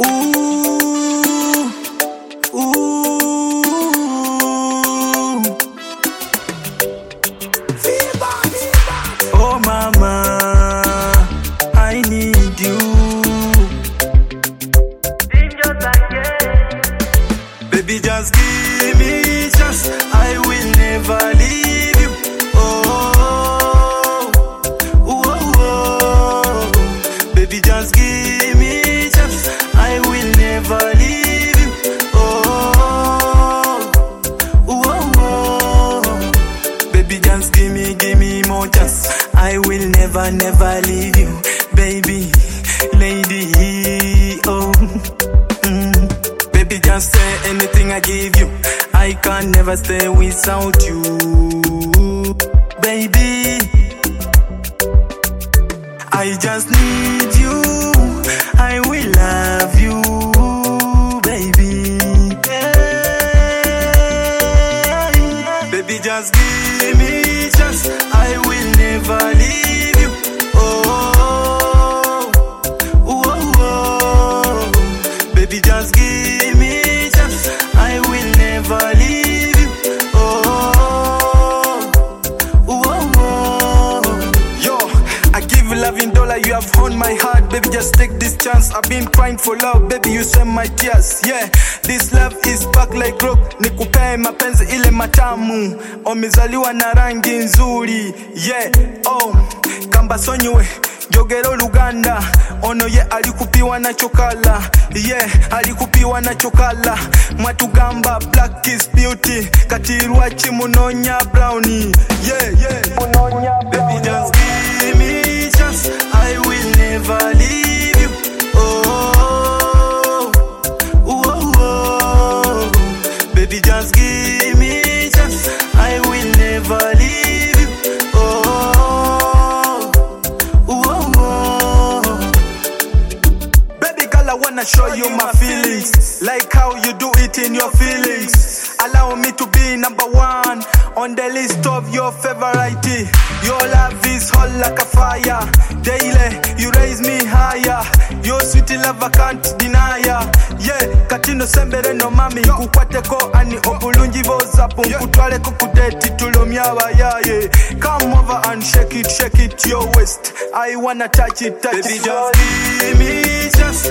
Oh mama, I need you. Baby, just give me chance, I will never leave you. Oh, oh, oh. Baby, just give me chance, I will never leave you. Oh, oh, oh. Baby, just give me more chance, I will never leave you. Baby, lady, oh. Baby, just say anything I give you, I can never stay without you. Baby, I just need you, I will love you. Baby, baby, just give me chance, I will never leave you. Oh, oh, oh. Baby, just give me chance, I will never leave you. Oh, oh, oh. Yo, I give you loving dollar, you have won my heart. Baby, just take this chance, I've been crying for love. Baby, you send my tears, yeah. This love is back like rock. Nikupe mapenzi ile matamu, omezaliwa na rangi nzuri, yeah. Oh, kamba sonywe Jogero Luganda, ono ye alikupiwa na chokala, yeah, alikupiwa na chokala. Matugamba black is beauty, katirwa chimunonya brownie, yeah, yeah. Baby, just give me chance, I will never leave you. Oh, oh, oh. Baby, just give me chance, I will never leave you. I wanna show you my feelings, like how you do it in your feelings. Allow me to be number one on the list of your favorite. Your love is hot like a fire. Daily, you raise me higher. Your sweet love I can't deny ya. Yeah, katino sembere no mami. Kukwate ko ani obulungi boza punkutwale kukudeti tulomyaba yaye. Come over and shake it your waist. I wanna touch it. Baby, just give me chance,